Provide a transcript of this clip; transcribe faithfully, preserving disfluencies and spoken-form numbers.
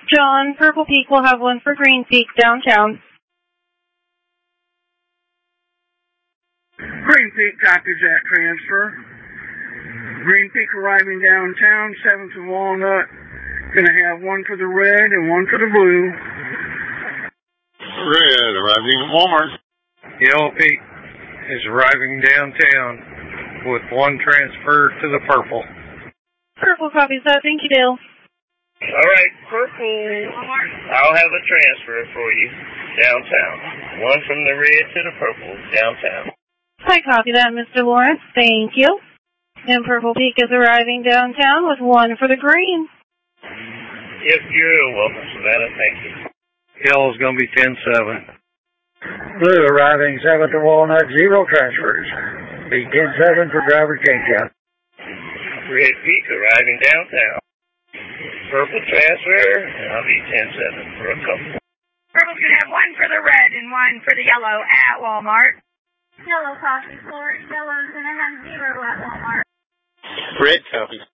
John, Purple Peak will have one for Green Peak downtown. Green Peak copies that transfer. Green Peak arriving downtown, seventh and Walnut. Gonna have one for the red and one for the blue. Red arriving at Walmart. Yellow Peak is arriving downtown with one transfer to the purple. Purple copies that. Thank you, Dale. All right, Purple, I'll have a transfer for you downtown. One from the red to the purple downtown. I copy that, Mister Lawrence. Thank you. And Purple Peak is arriving downtown with one for the green. Yes, you're welcome, Savannah. Thank you. Yellow's going to be ten seven. Blue arriving seventh to Walnut, zero transfers. Be ten seven for driver changeout. Red Peak arriving downtown. Purple transfer, and I'll be ten seven for a couple. Purple's going to have one for the red and one for the yellow at Walmart. Yellow copy for Yellow's going to have zero at Walmart. Red copy.